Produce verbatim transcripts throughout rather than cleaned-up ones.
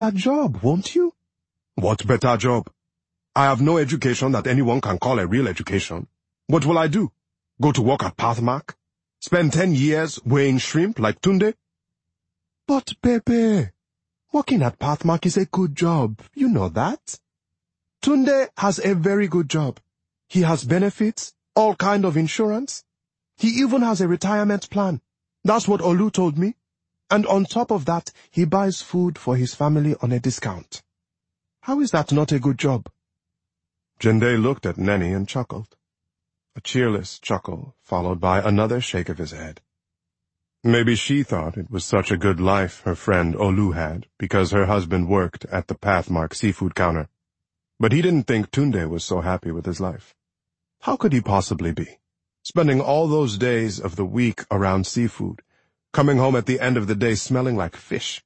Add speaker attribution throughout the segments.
Speaker 1: a job, won't you?
Speaker 2: What better job? I have no education that anyone can call a real education. What will I do? Go to work at Pathmark? Spend ten years weighing shrimp like Tunde?
Speaker 1: But, Pepe, working at Pathmark is a good job. You know that. Tunde has a very good job. He has benefits, all kind of insurance. He even has a retirement plan. That's what Olu told me. And on top of that, he buys food for his family on a discount. How is that not a good job?
Speaker 2: Jende looked at Nenny and chuckled. A cheerless chuckle, followed by another shake of his head. Maybe she thought it was such a good life her friend Olu had because her husband worked at the Pathmark seafood counter. But he didn't think Tunde was so happy with his life. How could he possibly be? Spending all those days of the week around seafood, coming home at the end of the day smelling like fish.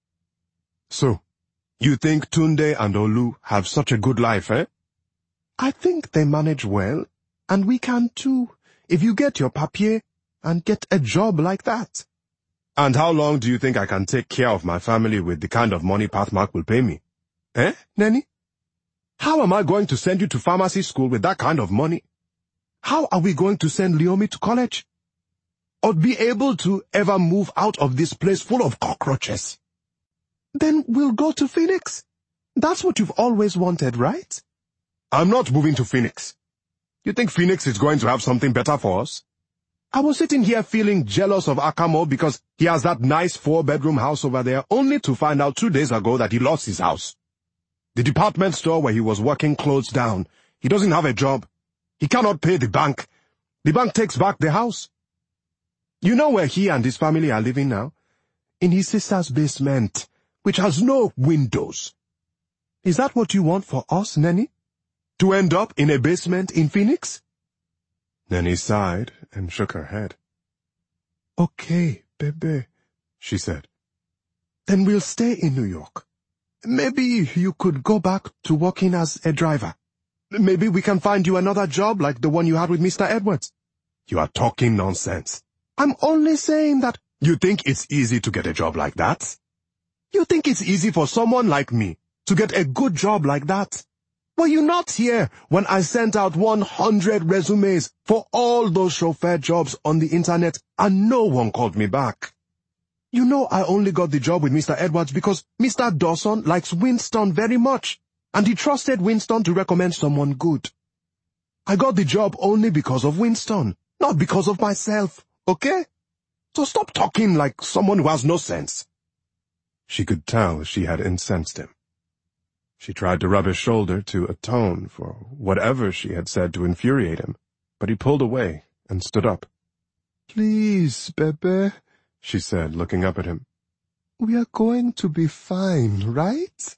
Speaker 2: So, you think Tunde and Olu have such a good life, eh?
Speaker 1: I think they manage well, and we can too, if you get your papier and get a job like that.
Speaker 2: And how long do you think I can take care of my family with the kind of money Pathmark will pay me? Eh, Nenny? How am I going to send you to pharmacy school with that kind of money? How are we going to send Leomi to college? Or be able to ever move out of this place full of cockroaches?
Speaker 1: Then we'll go to Phoenix. That's what you've always wanted, right?
Speaker 2: I'm not moving to Phoenix. You think Phoenix is going to have something better for us? I was sitting here feeling jealous of Akamo because he has that nice four-bedroom house over there, only to find out two days ago that he lost his house. The department store where he was working closed down. He doesn't have a job. He cannot pay the bank. The bank takes back the house. You know where he and his family are living now? In his sister's basement, which has no windows. Is that what you want for us, Nenny? To end up in a basement in Phoenix? Nenny sighed and shook her head.
Speaker 1: Okay, Bebe,
Speaker 2: she said.
Speaker 1: Then we'll stay in New York. Maybe you could go back to working as a driver. Maybe we can find you another job like the one you had with Mister Edwards.
Speaker 2: You are talking nonsense.
Speaker 1: I'm only saying that.
Speaker 2: You think it's easy to get a job like that?
Speaker 1: You think it's easy for someone like me to get a good job like that? Were you not here when I sent out one hundred resumes for all those chauffeur jobs on the internet and no one called me back? You know I only got the job with Mister Edwards because Mister Dawson likes Winston very much, and he trusted Winston to recommend someone good. I got the job only because of Winston, not because of myself, okay? So stop talking like someone who has no sense.
Speaker 2: She could tell she had incensed him. She tried to rub his shoulder to atone for whatever she had said to infuriate him, but he pulled away and stood up.
Speaker 1: Please, Bebe,
Speaker 2: she said, looking up at him.
Speaker 1: We are going to be fine, right?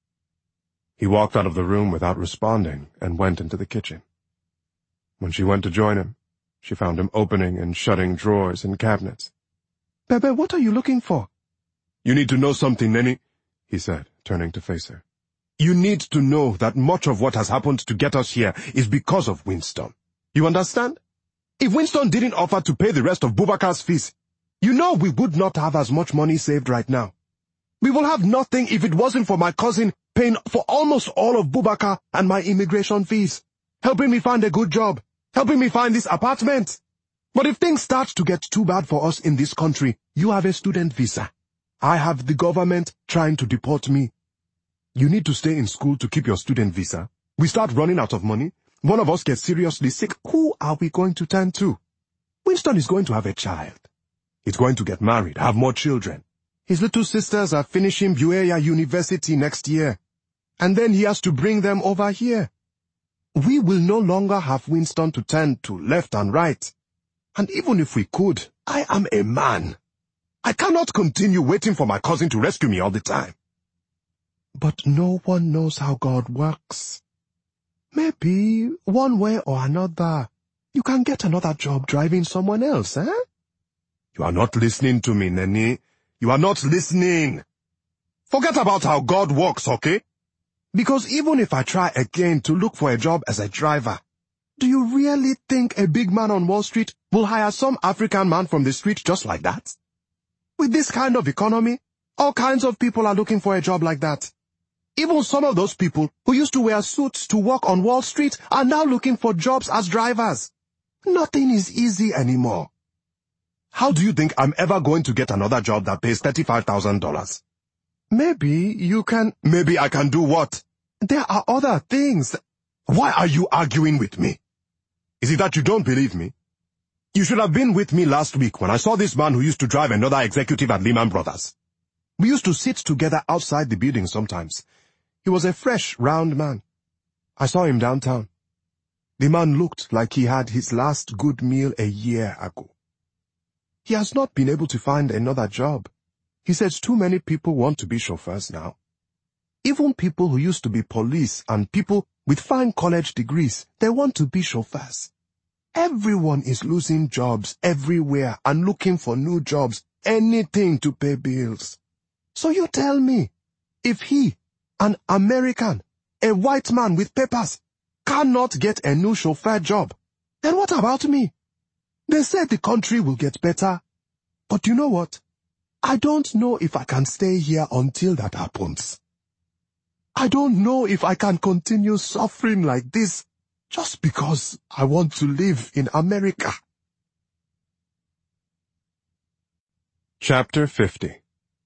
Speaker 2: He walked out of the room without responding and went into the kitchen. When she went to join him, she found him opening and shutting drawers and cabinets.
Speaker 1: Bebe, what are you looking for?
Speaker 2: You need to know something, Nenny, he said, turning to face her. You need to know that much of what has happened to get us here is because of Winston. You understand? If Winston didn't offer to pay the rest of Bubakar's fees, you know we would not have as much money saved right now. We will have nothing if it wasn't for my cousin paying for almost all of Bubakar and my immigration fees, helping me find a good job, helping me find this apartment. But if things start to get too bad for us in this country, you have a student visa. I have the government trying to deport me. You need to stay in school to keep your student visa. We start running out of money. One of us gets seriously sick. Who are we going to turn to? Winston is going to have a child. He's going to get married, have more children. His little sisters are finishing Buea University next year. And then he has to bring them over here. We will no longer have Winston to turn to left and right. And even if we could, I am a man. I cannot continue waiting for my cousin to rescue me all the time. But no one knows how God works. Maybe, one way or another, you can get another job driving someone else, eh? You are not listening to me, Nenny. You are not listening. Forget about how God works, okay? Because even if I try again to look for a job as a driver, do you really think a big man on Wall Street will hire some African man from the street just like that? With this kind of economy,
Speaker 1: All kinds of people are looking for a job like that. Even some of those people who used to wear suits to work on Wall Street are now looking for jobs as drivers. Nothing is easy anymore. How do you think I'm ever going to get another job that pays thirty-five thousand dollars? Maybe you can... Maybe I can do what? There are other things. Why are you arguing with me? Is it that you don't believe me? You should have been with me last week when I saw this man who used to drive another executive at Lehman Brothers. We used to sit together outside the building sometimes. He was a fresh, round man. I saw him downtown. The man looked like he had his last good meal a year ago. He has not been able to find another job. He says too many people want to be chauffeurs now. Even people who used to be police and people with fine college degrees, they want to be chauffeurs. Everyone is losing jobs everywhere and looking for new jobs, anything to pay bills. So you tell me, if he, an American, a white man with papers, cannot get a new chauffeur job, then what about me? They said the country will get better. But you know what? I don't know if I can stay here until that happens. I don't know if I can continue suffering like this just because I want to live in America.
Speaker 2: Chapter fifty.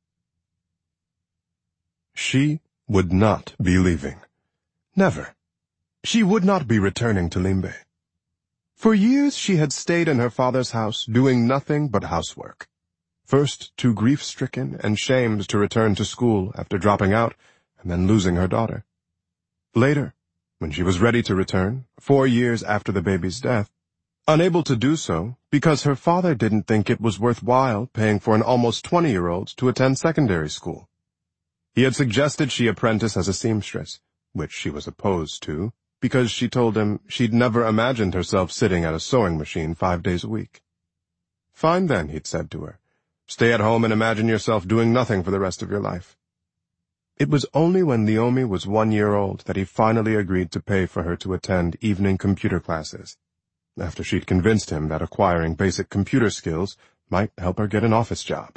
Speaker 2: She would not be leaving. Never. She would not be returning to Limbe. For years she had stayed in her father's house doing nothing but housework. First too grief-stricken and shamed to return to school after dropping out and then losing her daughter. Later, when she was ready to return, four years after the baby's death, unable to do so because her father didn't think it was worthwhile paying for an almost twenty-year-old to attend secondary school. He had suggested she apprentice as a seamstress, which she was opposed to, because she told him she'd never imagined herself sitting at a sewing machine five days a week. Fine then, he'd said to her. Stay at home and imagine yourself doing nothing for the rest of your life. It was only when Naomi was one year old that he finally agreed to pay for her to attend evening computer classes, after she'd convinced him that acquiring basic computer skills might help her get an office job.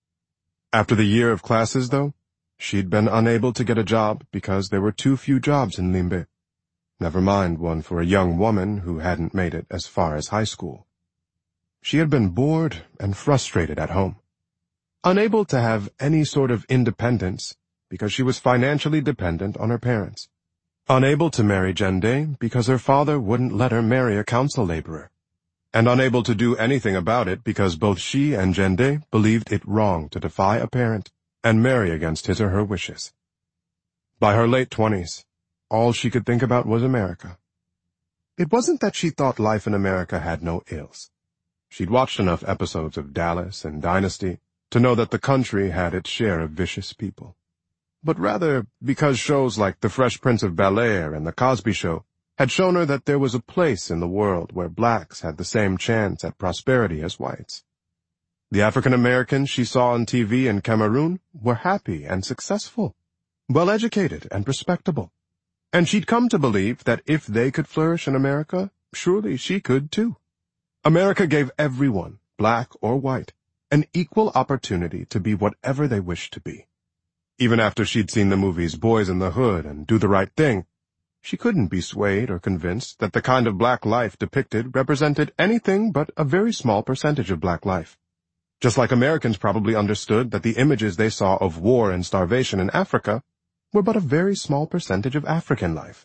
Speaker 2: After the year of classes, though, she'd been unable to get a job because there were too few jobs in Limbe. Never mind one for a young woman who hadn't made it as far as high school. She had been bored and frustrated at home, unable to have any sort of independence because she was financially dependent on her parents, unable to marry Jende because her father wouldn't let her marry a council laborer, and unable to do anything about it because both she and Jende believed it wrong to defy a parent and marry against his or her wishes. By her late twenties, all she could think about was America. It wasn't that she thought life in America had no ills. She'd watched enough episodes of Dallas and Dynasty to know that the country had its share of vicious people. But rather because shows like The Fresh Prince of Bel-Air and The Cosby Show had shown her that there was a place in the world where blacks had the same chance at prosperity as whites. The African Americans she saw on T V in Cameroon were happy and successful, well-educated and respectable. And she'd come to believe that if they could flourish in America, surely she could too. America gave everyone, black or white, an equal opportunity to be whatever they wished to be. Even after she'd seen the movies Boys in the Hood and Do the Right Thing, she couldn't be swayed or convinced that the kind of black life depicted represented anything but a very small percentage of black life. Just like Americans probably understood that the images they saw of war and starvation in Africa were but a very small percentage of African life.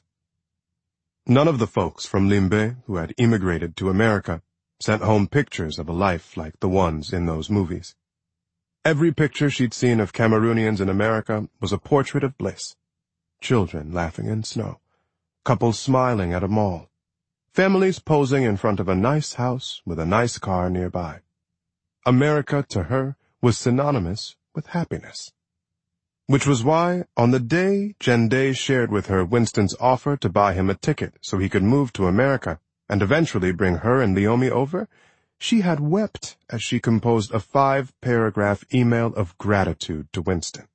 Speaker 2: None of the folks from Limbe who had immigrated to America sent home pictures of a life like the ones in those movies. Every picture she'd seen of Cameroonians in America was a portrait of bliss. Children laughing in snow, couples smiling at a mall, families posing in front of a nice house with a nice car nearby. America, to her, was synonymous with happiness. Which was why, on the day Jende shared with her Winston's offer to buy him a ticket so he could move to America and eventually bring her and Naomi over, she had wept as she composed a five-paragraph email of gratitude to Winston.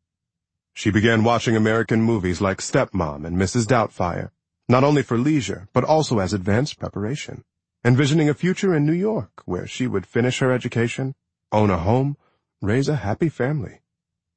Speaker 2: She began watching American movies like Stepmom and Missus Doubtfire, not only for leisure, but also as advanced preparation, envisioning a future in New York where she would finish her education, own a home, raise a happy family.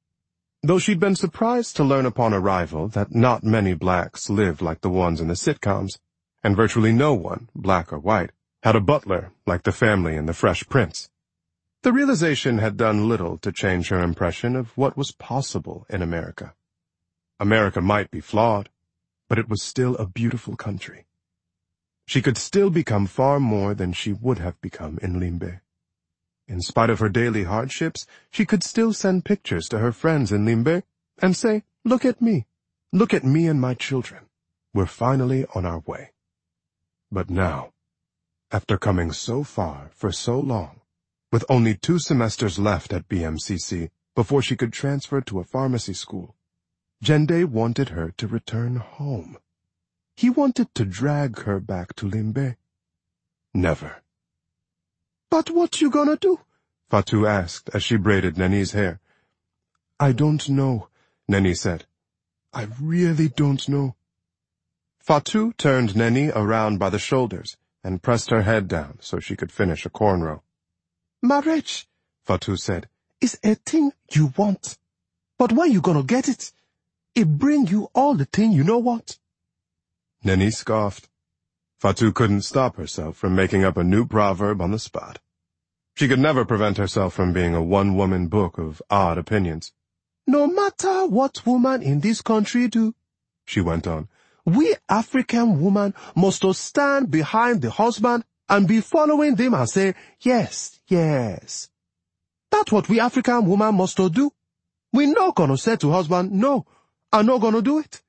Speaker 2: though she'd been surprised to learn upon arrival that not many blacks lived like the ones in the sitcoms, and virtually no one, black or white, had a butler like the family in The Fresh Prince. The realization had done little to change her impression of what was possible in America. America might be flawed, but it was still a beautiful country. She could still become far more than she would have become in Limbe. In spite of her daily hardships, she could still send pictures to her friends in Limbe and say, "Look at me. Look at me and my children. We're finally on our way." But now, after coming so far for so long, with only two semesters left at B M C C before she could transfer to a pharmacy school, Jende wanted her to return home. He wanted to drag her back to Limbe. Never. "But what you gonna do?" Fatou asked as she braided Neni's hair. "I don't know," Neni said. "I really don't know." Fatou turned Neni around by the shoulders and pressed her head down so she could finish a cornrow. "Marriage," Fatou said, "is a thing you want. But when you gonna get it? It bring you all the thing you know what." Neni scoffed. Fatou couldn't stop herself from making up a new proverb on the spot. She could never prevent herself from being a one-woman book of odd opinions. "No matter what woman in this country do," she went on, "we African women must stand behind the husband and be following them and say, yes, yes. That's what we African women must do. We not gonna say to husband, no, I'm not gonna do it."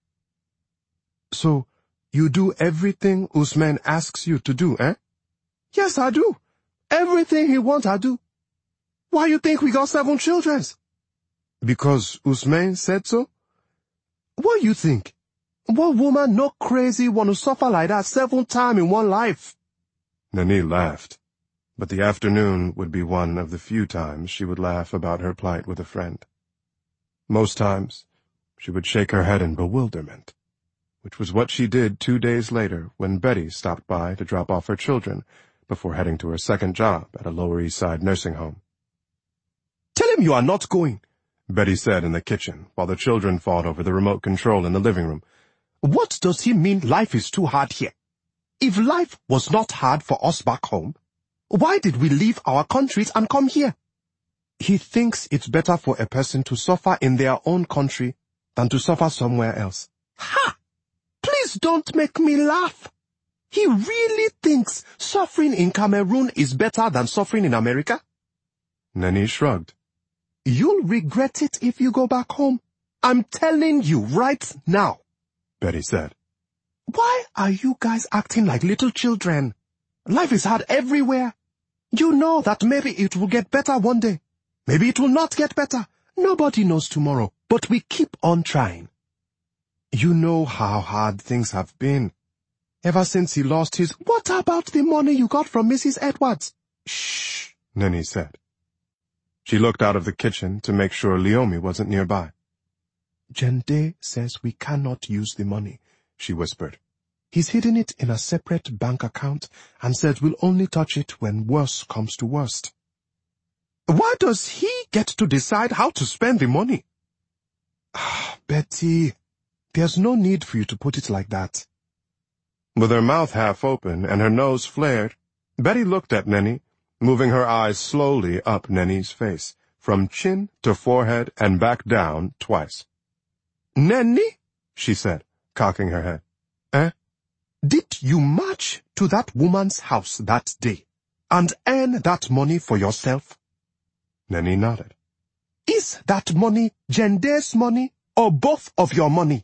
Speaker 2: "So, you do everything Usman asks you to do, eh?" "Yes, I do. Everything he wants, I do." "Why you think we got seven children?" "Because Usman said so." "What you think? What woman not crazy want to suffer like that seven times in one life?" Neni laughed, but the afternoon would be one of the few times she would laugh about her plight with a friend. Most times, she would shake her head in bewilderment, which was what she did two days later when Betty stopped by to drop off her children before heading to her second job at a Lower East Side nursing home. "Tell him you are not going," Betty said in the kitchen while the children fought over the remote control in the living room. "What does he mean life is too hard here? If life was not hard for us back home, why did we leave our countries and come here? He thinks it's better for a person to suffer in their own country than to suffer somewhere else." "Ha! Please don't make me laugh. He really thinks suffering in Cameroon is better than suffering in America?" Neni shrugged. "You'll regret it if you go back home. I'm telling you right now," Betty said. "Why are you guys acting like little children? Life is hard everywhere. You know that maybe it will get better one day. Maybe it will not get better. Nobody knows tomorrow, but we keep on trying. You know how hard things have been. Ever since he lost his—" "What about the money you got from Missus Edwards?" "Shh," Neni said. She looked out of the kitchen to make sure Leomi wasn't nearby. "Jende says we cannot use the money," she whispered. "He's hidden it in a separate bank account and says we'll only touch it when worse comes to worst." "Why does he get to decide how to spend the money?" "Ah, Betty, there's no need for you to put it like that." With her mouth half open and her nose flared, Betty looked at Neni, moving her eyes slowly up Neni's face, from chin to forehead and back down twice. "Neni," she said, cocking her head. "Eh? Did you march to that woman's house that day and earn that money for yourself?" Neni nodded. "Is that money Jende's money or both of your money?"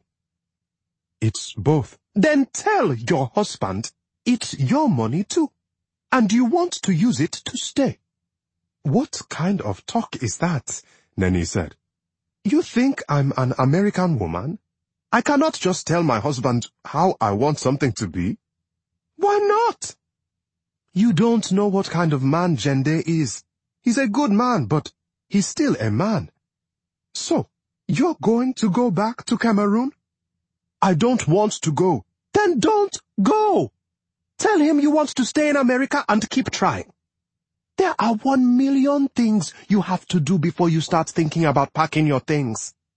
Speaker 2: "It's both." "Then tell your husband it's your money too, and you want to use it to stay." "What kind of talk is that?" Neni said. "You think I'm an American woman? I cannot just tell my husband how I want something to be." "Why not?" "You don't know what kind of man Jende is. He's a good man, but he's still a man." "So, you're going to go back to Cameroon?" "I don't want to go." "Then don't go. Tell him you want to stay in America and keep trying. There are one million things you have to do before you start thinking about packing your things.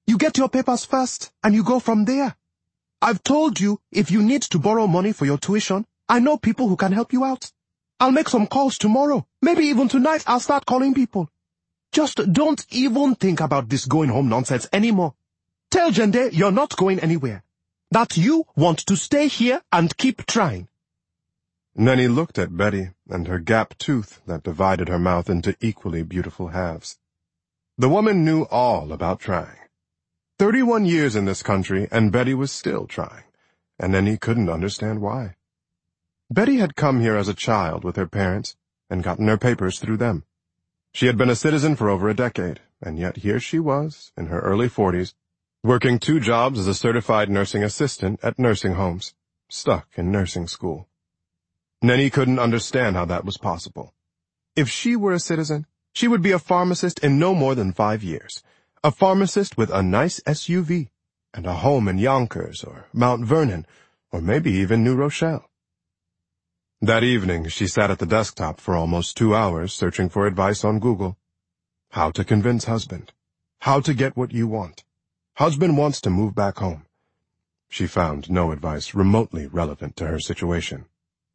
Speaker 1: You get your papers first, and you go from there. I've told you, if you need to borrow money for your tuition, I know people who can help you out. I'll make some calls tomorrow. Maybe even tonight I'll start calling people. Just don't even think about this going home nonsense anymore. Tell Jende you're not going anywhere. That you want to stay here and keep trying.
Speaker 2: Nenny looked at Betty and her gap tooth that divided her mouth into equally beautiful halves. The woman knew all about trying. Thirty-one years in this country, and Betty was still trying, and Nenny couldn't understand why. Betty had come here as a child with her parents and gotten her papers through them. She had been a citizen for over a decade, and yet here she was, in her early forties, working two jobs as a certified nursing assistant at nursing homes, stuck in nursing school. Nenny couldn't understand how that was possible. If she were a citizen, she would be a pharmacist in no more than five years, a pharmacist with a nice S U V, and a home in Yonkers or Mount Vernon, or maybe even New Rochelle. That evening, she sat at the desktop for almost two hours searching for advice on Google. How to convince husband. How to get what you want. Husband wants to move back home. She found no advice remotely relevant to her situation.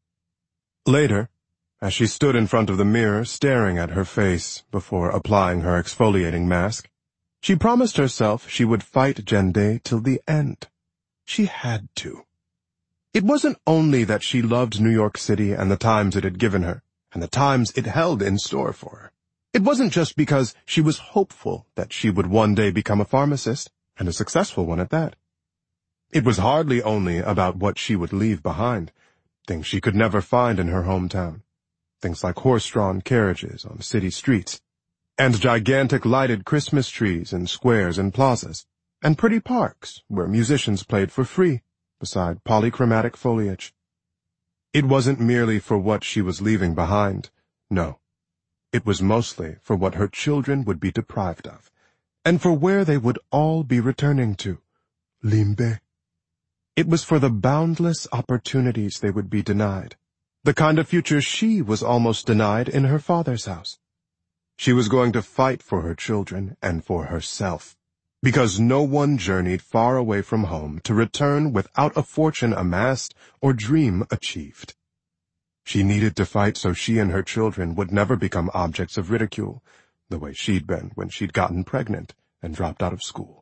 Speaker 2: Later, as she stood in front of the mirror staring at her face before applying her exfoliating mask, she promised herself she would fight Jende till the end. She had to. It wasn't only that she loved New York City and the times it had given her, and the times it held in store for her. It wasn't just because she was hopeful that she would one day become a pharmacist, and a successful one at that. It was hardly only about what she would leave behind, things she could never find in her hometown, things like horse-drawn carriages on city streets, and gigantic lighted Christmas trees in squares and plazas, and pretty parks where musicians played for free beside polychromatic foliage. It wasn't merely for what she was leaving behind, no. It was mostly for what her children would be deprived of, and for where they would all be returning to, Limbe. It was for the boundless opportunities they would be denied, the kind of future she was almost denied in her father's house. She was going to fight for her children and for herself, because no one journeyed far away from home to return without a fortune amassed or dream achieved. She needed to fight so she and her children would never become objects of ridicule, the way she'd been when she'd gotten pregnant and dropped out of school.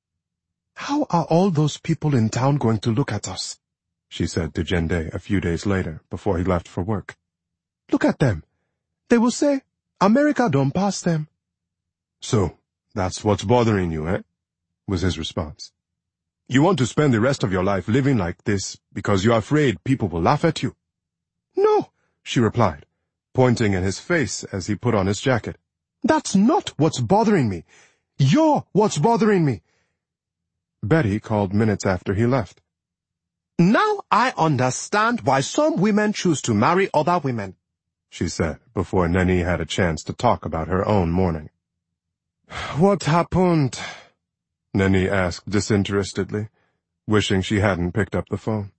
Speaker 1: How are all those people in town going to look at us?
Speaker 2: She said to Jende a few days later before he left for work.
Speaker 1: Look at them. They will say, America don't pass them.
Speaker 2: So, that's what's bothering you, eh? Was his response. You want to spend the rest of your life living like this because you're afraid people will laugh at you?
Speaker 1: No,
Speaker 2: she replied, pointing at his face as he put on his jacket.
Speaker 1: That's not what's bothering me. You're what's bothering me.
Speaker 2: Betty called minutes after he left.
Speaker 1: Now I understand why some women choose to marry other women,
Speaker 2: she said before Nenny had a chance to talk about her own morning. What happened? Nenny asked disinterestedly, wishing she hadn't picked up the phone.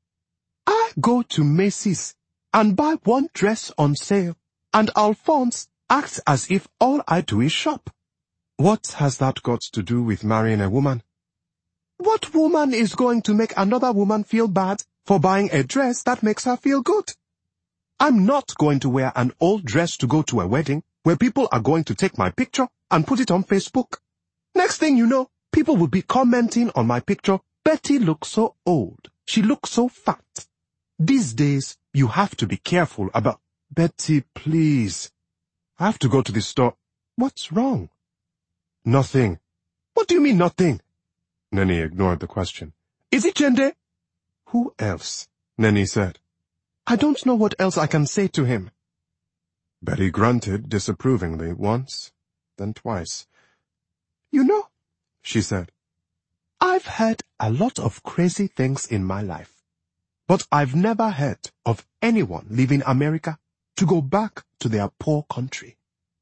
Speaker 1: I go to Macy's and buy one dress on sale, and Alphonse acts as if all I do is shop.
Speaker 2: What has that got to do with marrying a woman?
Speaker 1: What woman is going to make another woman feel bad for buying a dress that makes her feel good? I'm not going to wear an old dress to go to a wedding where people are going to take my picture and put it on Facebook. Next thing you know, people will be commenting on my picture, Betty looks so old, she looks so fat. These days, you have to be careful about...
Speaker 2: Betty, please. I have to go to the store.
Speaker 1: What's wrong?
Speaker 2: Nothing.
Speaker 1: What do you mean nothing?
Speaker 2: Nenny ignored the question.
Speaker 1: Is it Jende?
Speaker 2: Who else? Nenny said.
Speaker 1: I don't know what else I can say to him.
Speaker 2: Betty grunted disapprovingly once, then twice.
Speaker 1: You know,
Speaker 2: she said,
Speaker 1: I've heard a lot of crazy things in my life, but I've never heard of anyone leaving America to go back to their poor country.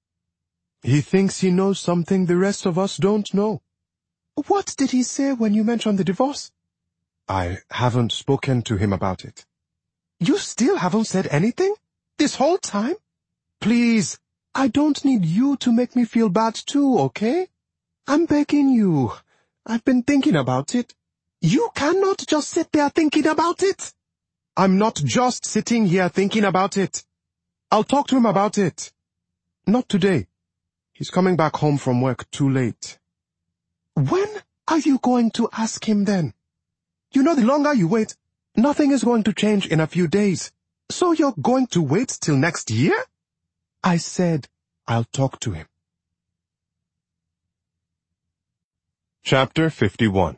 Speaker 2: He thinks he knows something the rest of us don't know.
Speaker 1: What did he say when you mentioned the divorce?
Speaker 2: I haven't spoken to him about it.
Speaker 1: You still haven't said anything? This whole time? Please, I don't need you to make me feel bad too, okay? I'm begging you. I've been thinking about it. You cannot just sit there thinking about it. I'm not just sitting here thinking about it. I'll talk to him about it. Not today. He's coming back home from work too late. When are you going to ask him then? You know, the longer you wait, nothing is going to change in a few days. So you're going to wait till next year? I said I'll talk to him.
Speaker 2: Chapter fifty-one.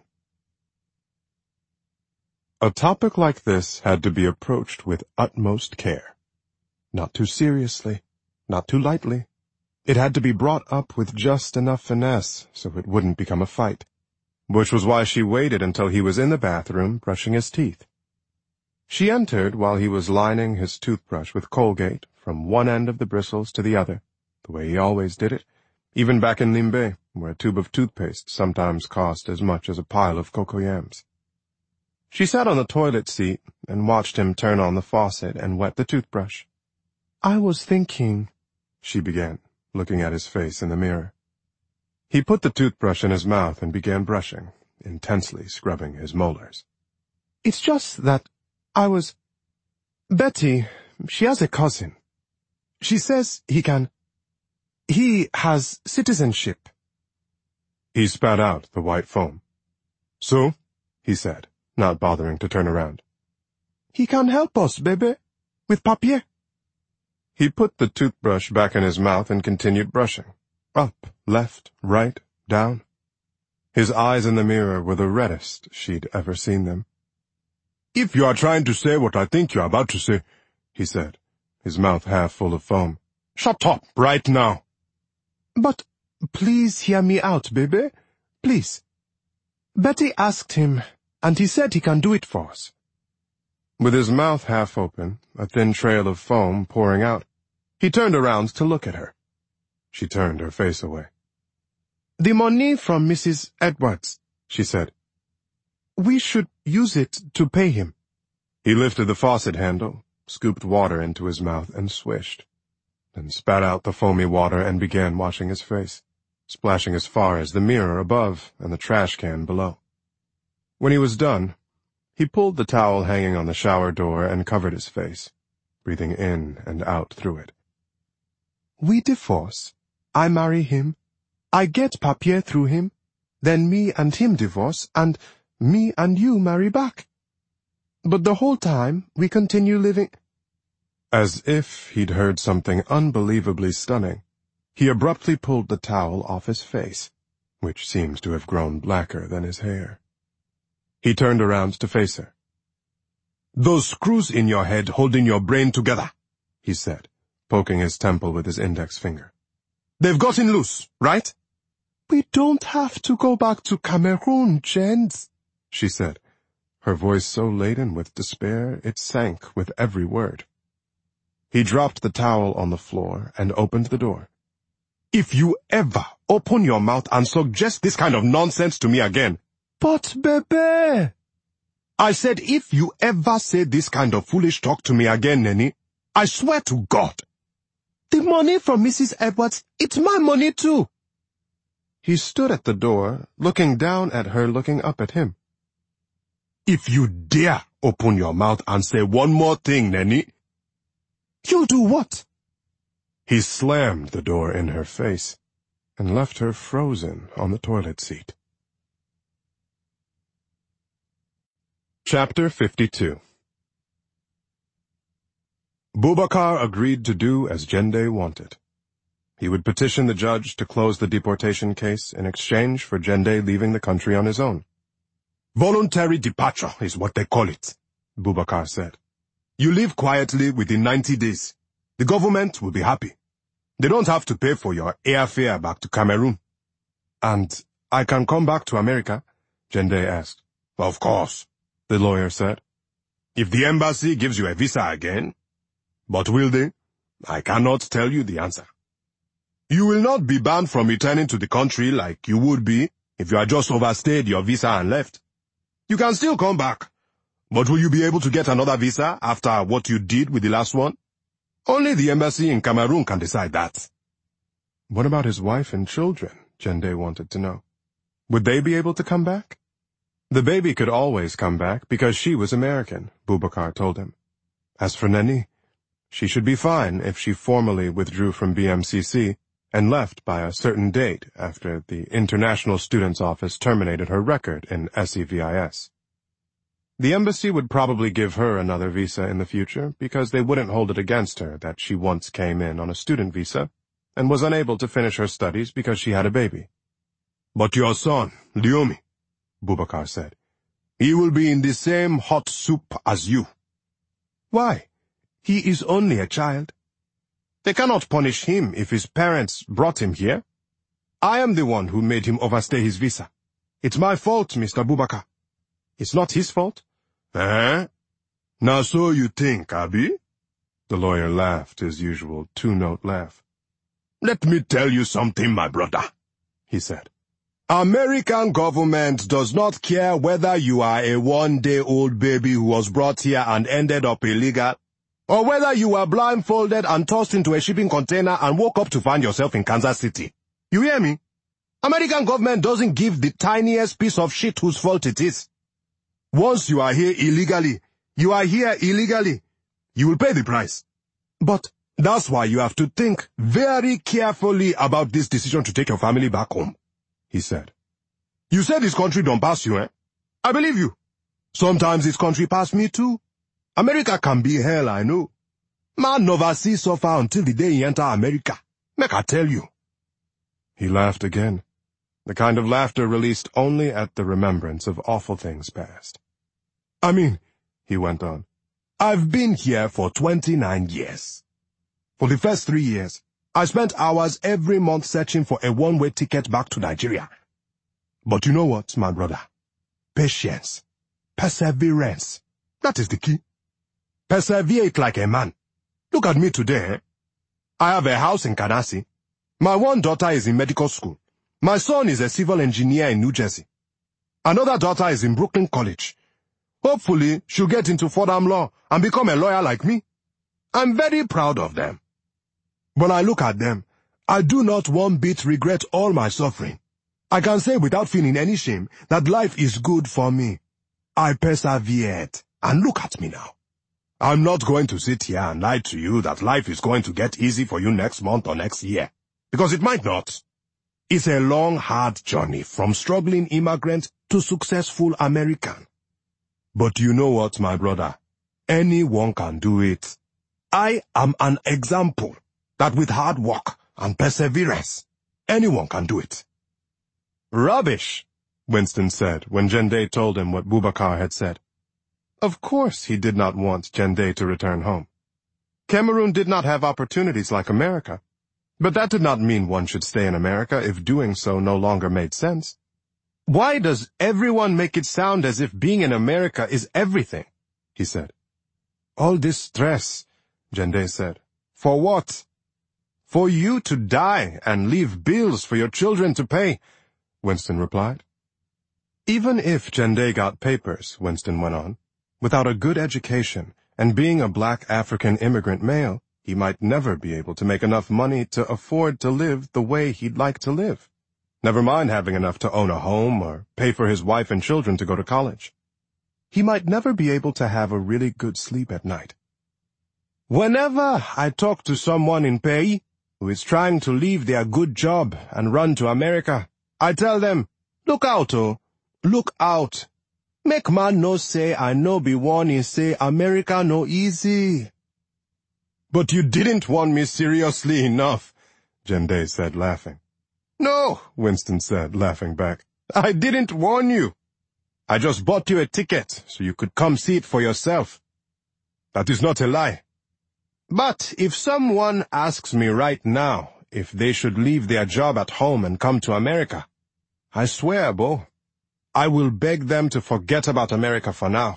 Speaker 2: A topic like this had to be approached with utmost care. Not too seriously, not too lightly. It had to be brought up with just enough finesse so it wouldn't become a fight, which was why she waited until he was in the bathroom brushing his teeth. She entered while he was lining his toothbrush with Colgate from one end of the bristles to the other, the way he always did it, even back in Limbe, where a tube of toothpaste sometimes cost as much as a pile of cocoyams. She sat on the toilet seat and watched him turn on the faucet and wet the toothbrush.
Speaker 1: I was thinking,
Speaker 2: she began, looking at his face in the mirror. He put the toothbrush in his mouth and began brushing, intensely scrubbing his molars.
Speaker 1: It's just that I was... Betty, she has a cousin. She says he can... He has citizenship.
Speaker 2: He spat out the white foam. So? He said, not bothering to turn around.
Speaker 1: He can help us, baby, with papier.
Speaker 2: He put the toothbrush back in his mouth and continued brushing. Up, left, right, down. His eyes in the mirror were the reddest she'd ever seen them.
Speaker 1: If you are trying to say what I think you are about to say,
Speaker 2: he said, his mouth half full of foam,
Speaker 1: shut up right now. But please hear me out, baby. Please. Betty asked him, and he said he can do it for us.
Speaker 2: With his mouth half open, a thin trail of foam pouring out, he turned around to look at her. She turned her face away.
Speaker 1: The money from Missus Edwards, she said. We should use it to pay him.
Speaker 2: He lifted the faucet handle, scooped water into his mouth and swished, then spat out the foamy water and began washing his face, splashing as far as the mirror above and the trash can below. When he was done, he pulled the towel hanging on the shower door and covered his face, breathing in and out through it.
Speaker 1: We divorce. I marry him. I get papier through him. Then me and him divorce, and me and you marry back. But the whole time, we continue living...
Speaker 2: As if he'd heard something unbelievably stunning, he abruptly pulled the towel off his face, which seemed to have grown blacker than his hair. He turned around to face her.
Speaker 1: Those screws in your head holding your brain together,
Speaker 2: he said, poking his temple with his index finger.
Speaker 1: They've gotten loose, right? We don't have to go back to Cameroon, Jens,
Speaker 2: she said, her voice so laden with despair it sank with every word. He dropped the towel on the floor and opened the door.
Speaker 1: If you ever open your mouth and suggest this kind of nonsense to me again... But, Bebe... I said if you ever say this kind of foolish talk to me again, Nenny, I swear to God. The money from Missus Edwards, it's my money too.
Speaker 2: He stood at the door, looking down at her, looking up at him.
Speaker 1: If you dare open your mouth and say one more thing, Nenny... You'll do what?
Speaker 2: He slammed the door in her face and left her frozen on the toilet seat. Chapter fifty-two. Boubacar agreed to do as Jende wanted. He would petition the judge to close the deportation case in exchange for Jende leaving the country on his own.
Speaker 1: Voluntary departure is what they call it, Boubacar said. You leave quietly within ninety days. The government will be happy. They don't have to pay for your airfare back to Cameroon.
Speaker 2: And I can come back to America? Jende asked.
Speaker 1: Of course,
Speaker 2: the lawyer said.
Speaker 1: If the embassy gives you a visa again. But will they? I cannot tell you the answer. You will not be banned from returning to the country like you would be if you had just overstayed your visa and left. You can still come back. But will you be able to get another visa after what you did with the last one? Only the embassy in Cameroon can decide that.
Speaker 2: What about his wife and children? Jende wanted to know. Would they be able to come back? The baby could always come back because she was American, Boubacar told him. As for Neni, she should be fine if she formally withdrew from B M C C and left by a certain date after the International Students Office terminated her record in SEVIS. The embassy would probably give her another visa in the future because they wouldn't hold it against her that she once came in on a student visa and was unable to finish her studies because she had a baby. But your son, Lyomi, Boubacar said, he will be in the same hot soup as you. Why? He is only a child. They cannot punish him if his parents brought him here. I am the one who made him overstay his visa. It's my fault, Mister Boubacar. It's not his fault. Eh? Now so you think, Abi? The lawyer laughed his usual two-note laugh. Let me tell you something, my brother, he said. American government does not care whether you are a one-day-old baby who was brought here and ended up illegal, or whether you were blindfolded and tossed into a shipping container and woke up to find yourself in Kansas City. You hear me? American government doesn't give the tiniest piece of shit whose fault it is. Once you are here illegally, you are here illegally. You will pay the price. But that's why you have to think very carefully about this decision to take your family back home, he said. You said this country don't pass you, eh? I believe you. Sometimes this country pass me too. America can be hell, I know. Man never see suffer until the day he enter America. Make I tell you. He laughed again, the kind of laughter released only at the remembrance of awful things past. I mean, he went on, I've been here for twenty-nine years. For the first three years, I spent hours every month searching for a one-way ticket back to Nigeria. But you know what, my brother? Patience. Perseverance. That is the key. Persevere like a man. Look at me today. Eh? I have a house in Kanasi. My one daughter is in medical school. My son is a civil engineer in New Jersey. Another daughter is in Brooklyn College. Hopefully, she'll get into Fordham Law and become a lawyer like me. I'm very proud of them. When I look at them, I do not one bit regret all my suffering. I can say without feeling any shame that life is good for me. I persevered, and look at me now. I'm not going to sit here and lie to you that life is going to get easy for you next month or next year, because it might not. It's a long, hard journey from struggling immigrant to successful American. But you know what, my brother? Anyone can do it. I am an example that with hard work and perseverance, anyone can do it. Rubbish, Winston said when Jende told him what Boubacar had said. Of course he did not want Jende to return home. Cameroon did not have opportunities like America, but that did not mean one should stay in America if doing so no longer made sense. Why does everyone make it sound as if being in America is everything? He said. All this stress, Jende said. For what? For you to die and leave bills for your children to pay, Winston replied. Even if Jende got papers, Winston went on, without a good education and being a black African immigrant male, he might never be able to make enough money to afford to live the way he'd like to live. Never mind having enough to own a home or pay for his wife and children to go to college. He might never be able to have a really good sleep at night. Whenever I talk to someone in Pays who is trying to leave their good job and run to America, I tell them, look out, oh, look out. Make man no say I no be one in say America no easy. But you didn't want me seriously enough, Jende said, laughing. No, Winston said, laughing back. I didn't warn you. I just bought you a ticket so you could come see it for yourself. That is not a lie. But if someone asks me right now if they should leave their job at home and come to America, I swear, Bo, I will beg them to forget about America for now.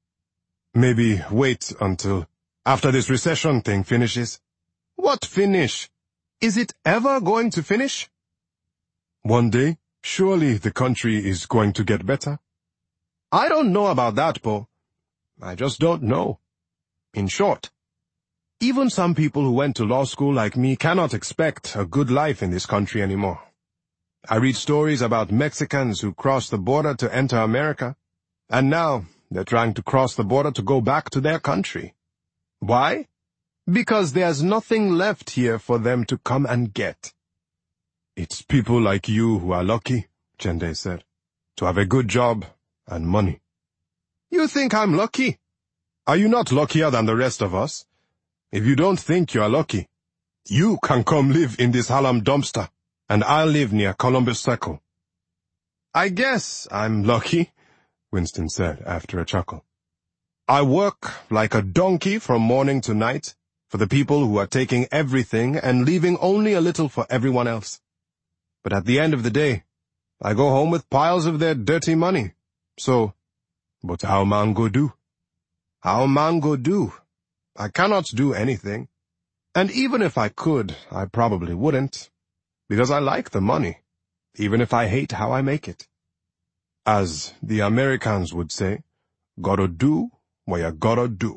Speaker 2: Maybe wait until after this recession thing finishes. What finish? Is it ever going to finish? One day, surely the country is going to get better. I don't know about that, Bo. I just don't know. In short, even some people who went to law school like me cannot expect a good life in this country anymore. I read stories about Mexicans who cross the border to enter America, and now they're trying to cross the border to go back to their country. Why? Because there's nothing left here for them to come and get. It's people like you who are lucky, Jende said, to have a good job and money. You think I'm lucky? Are you not luckier than the rest of us? If you don't think you're lucky, you can come live in this Hallam dumpster, and I'll live near Columbus Circle. I guess I'm lucky, Winston said after a chuckle. I work like a donkey from morning to night for the people who are taking everything and leaving only a little for everyone else. But at the end of the day, I go home with piles of their dirty money. So, but how man go do? How man go do? I cannot do anything. And even if I could, I probably wouldn't, because I like the money, even if I hate how I make it. As the Americans would say, gotta do what you gotta do.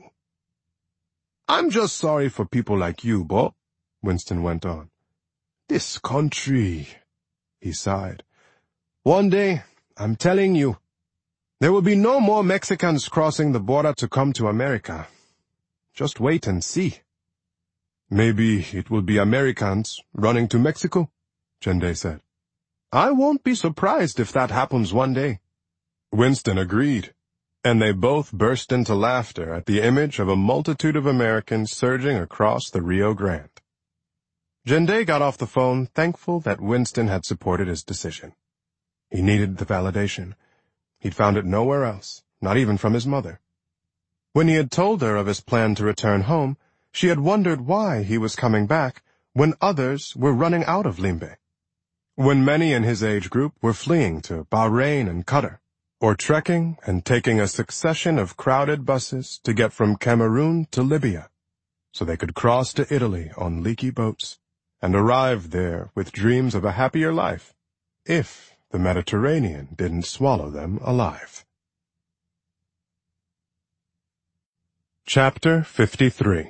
Speaker 2: I'm just sorry for people like you, Bo, Winston went on. This country, he sighed. One day, I'm telling you, there will be no more Mexicans crossing the border to come to America. Just wait and see. Maybe it will be Americans running to Mexico, Jende said. I won't be surprised if that happens one day. Winston agreed, and they both burst into laughter at the image of a multitude of Americans surging across the Rio Grande. Jende got off the phone, thankful that Winston had supported his decision. He needed the validation. He'd found it nowhere else, not even from his mother. When he had told her of his plan to return home, she had wondered why he was coming back when others were running out of Limbe. When many in his age group were fleeing to Bahrain and Qatar, or trekking and taking a succession of crowded buses to get from Cameroon to Libya, so they could cross to Italy on leaky boats and arrive there with dreams of a happier life, if the Mediterranean didn't swallow them alive. Chapter fifty-three.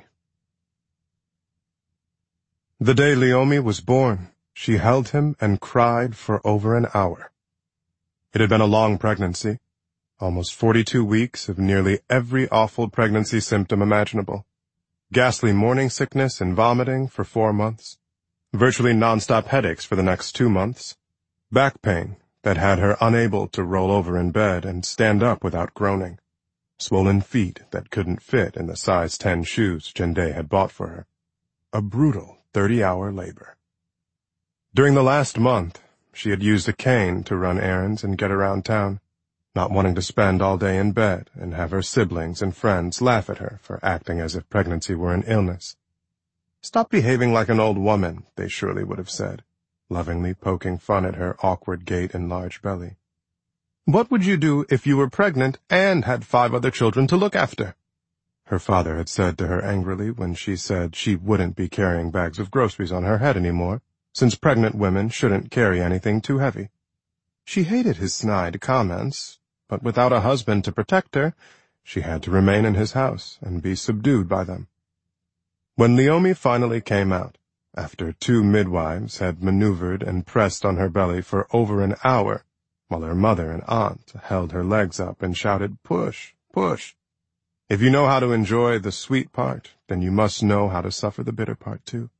Speaker 2: The day Leomi was born, she held him and cried for over an hour. It had been a long pregnancy, almost forty-two weeks of nearly every awful pregnancy symptom imaginable. Ghastly morning sickness and vomiting for four months, virtually nonstop headaches for the next two months, back pain that had her unable to roll over in bed and stand up without groaning, swollen feet that couldn't fit in the size ten shoes Jende had bought for her. A brutal thirty-hour labor. During the last month, she had used a cane to run errands and get around town, not wanting to spend all day in bed and have her siblings and friends laugh at her for acting as if pregnancy were an illness. Stop behaving like an old woman, they surely would have said, lovingly poking fun at her awkward gait and large belly. What would you do if you were pregnant and had five other children to look after? Her father had said to her angrily when she said she wouldn't be carrying bags of groceries on her head anymore, since pregnant women shouldn't carry anything too heavy. She hated his snide comments, but without a husband to protect her, she had to remain in his house and be subdued by them. When Leomi finally came out, after two midwives had maneuvered and pressed on her belly for over an hour, while her mother and aunt held her legs up and shouted, "Push, push." If you know how to enjoy the sweet part, then you must know how to suffer the bitter part too.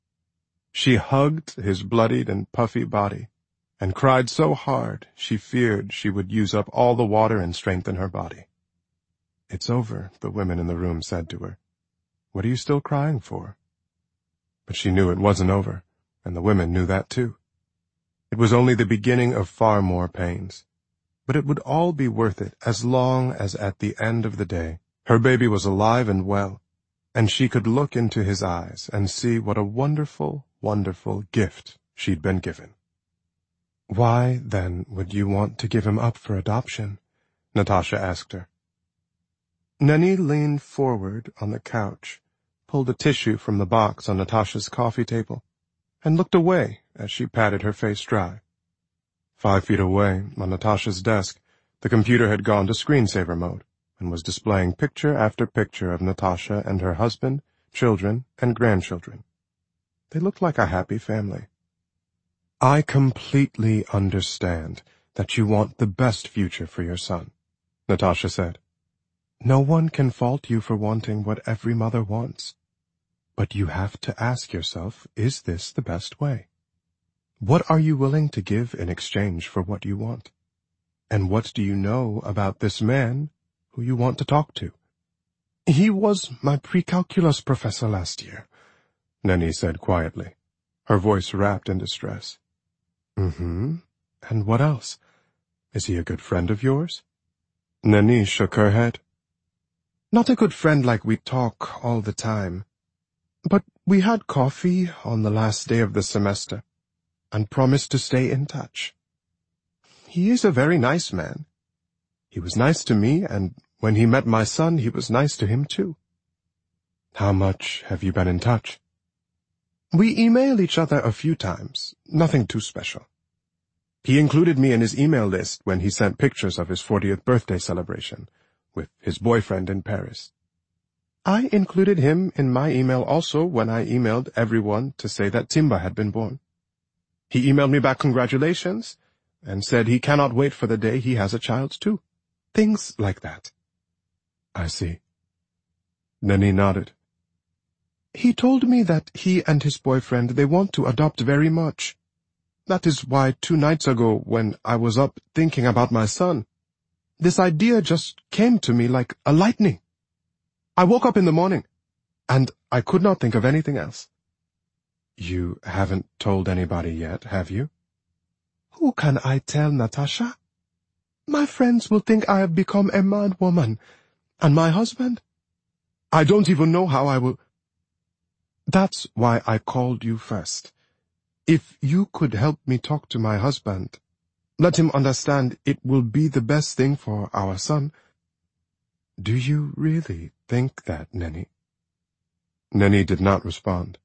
Speaker 2: She hugged his bloodied and puffy body, and cried so hard she feared she would use up all the water and strength in her body. "It's over," the women in the room said to her. "What are you still crying for?" But she knew it wasn't over, and the women knew that too. It was only the beginning of far more pains, but it would all be worth it as long as at the end of the day her baby was alive and well, and she could look into his eyes and see what a wonderful, wonderful gift she'd been given. "Why, then, would you want to give him up for adoption?" Natasha asked her. Nenny leaned forward on the couch, pulled a tissue from the box on Natasha's coffee table, and looked away as she patted her face dry. Five feet away, on Natasha's desk, the computer had gone to screensaver mode and was displaying picture after picture of Natasha and her husband, children, and grandchildren. They looked like a happy family. I completely understand that you want the best future for your son, Natasha said. No one can fault you for wanting what every mother wants. But you have to ask yourself, is this the best way? What are you willing to give in exchange for what you want? And what do you know about this man who you want to talk to? He was my pre-calculus professor last year, Nenny said quietly, her voice wrapped in distress. Mm-hmm. And what else? Is he a good friend of yours? Nenny shook her head. Not a good friend like we talk all the time. But we had coffee on the last day of the semester and promised to stay in touch. He is a very nice man. He was nice to me, and when he met my son, he was nice to him too. How much have you been in touch? We email each other a few times, nothing too special. He included me in his email list when he sent pictures of his fortieth birthday celebration with his boyfriend in Paris. I included him in my email also when I emailed everyone to say that Timba had been born. He emailed me back congratulations and said he cannot wait for the day he has a child too. Things like that. I see. Nenny nodded. He told me that he and his boyfriend, they want to adopt very much. That is why two nights ago, when I was up thinking about my son, this idea just came to me like a lightning. I woke up in the morning, and I could not think of anything else. You haven't told anybody yet, have you? Who can I tell, Natasha? My friends will think I have become a mad woman. And my husband? I don't even know how I will... That's why I called you first. If you could help me talk to my husband, let him understand it will be the best thing for our son. Do you really think that, Nenny? Nenny did not respond.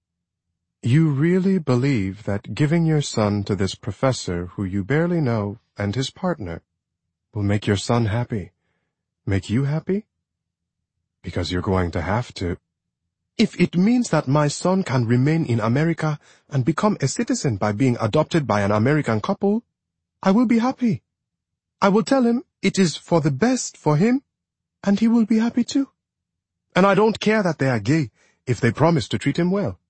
Speaker 2: You really believe that giving your son to this professor who you barely know and his partner will make your son happy? Make you happy? Because you're going to have to. If it means that my son can remain in America and become a citizen by being adopted by an American couple, I will be happy. I will tell him it is for the best for him, and he will be happy too. And I don't care that they are gay if they promise to treat him well.